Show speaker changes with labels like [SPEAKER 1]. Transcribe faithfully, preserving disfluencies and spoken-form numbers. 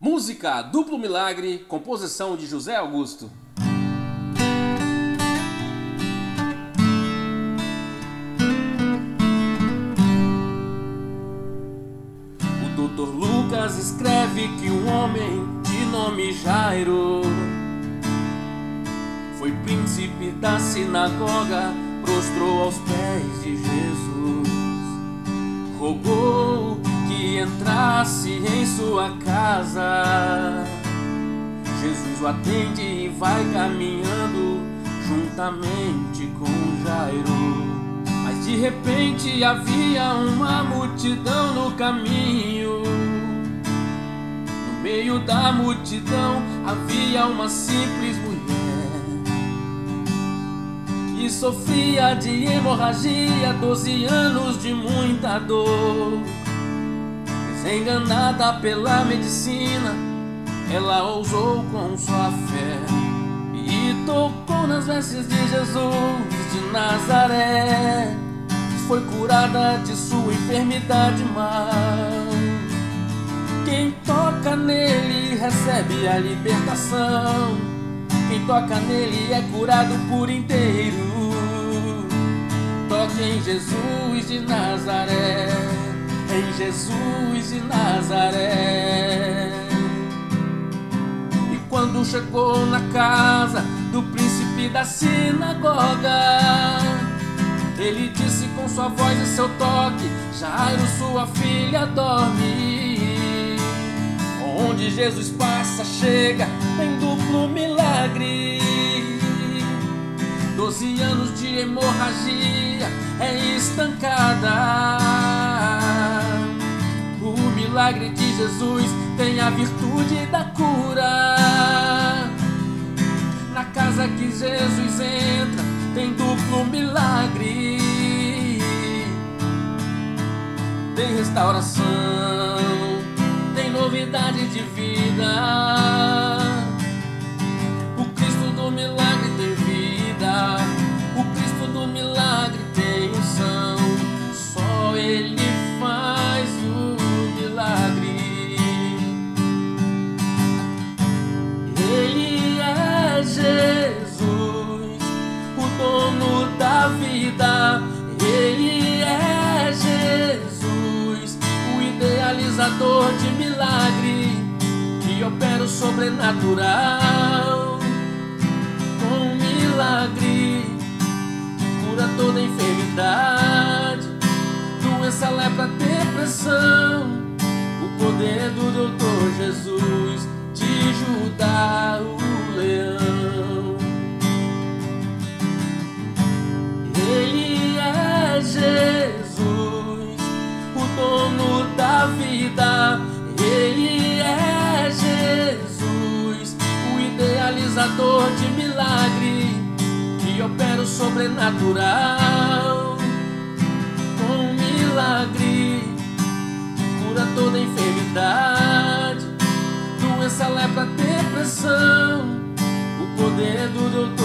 [SPEAKER 1] Música Duplo Milagre, composição de José Augusto. O doutor Lucas escreve que um homem de nome Jairo foi príncipe da sinagoga, prostrou aos pés de Jesus, rogou que entrasse em sua casa. Jesus o atende e vai caminhando juntamente com Jairo. Mas de repente havia uma multidão no caminho. No meio da multidão havia uma simples mulher que sofria de hemorragia, doze anos de muita dor. Enganada pela medicina, ela ousou com sua fé e tocou nas vestes de Jesus de Nazaré. Foi curada de sua enfermidade mal. Quem toca nele recebe a libertação. Quem toca nele é curado por inteiro. Toque em Jesus de Nazaré, em Jesus de Nazaré. E quando chegou na casa do príncipe da sinagoga, ele disse com sua voz e seu toque: Jairo, sua filha dorme. Onde Jesus passa, chega, tem duplo milagre. Doze anos de hemorragia é estancada. O milagre de Jesus tem a virtude da cura. Na casa que Jesus entra tem duplo milagre. Tem restauração, tem novidade de vida. O Cristo do milagre tem vida. O Cristo do milagre tem unção. Só Ele faz o milagre. Ele é Jesus, o dono da vida. Ele é Jesus, o idealizador de milagre, que opera o sobrenatural. Com milagre cura toda enfermidade, doença, lepra, depressão. O poder do doutor Jesus, de Judá o leão. Ele é Jesus, o dono da vida. Ele é Jesus, o idealizador de milagre, que opera o sobrenatural. Com milagre cura toda enfermidade, doença, lepra, depressão. O poder do doutor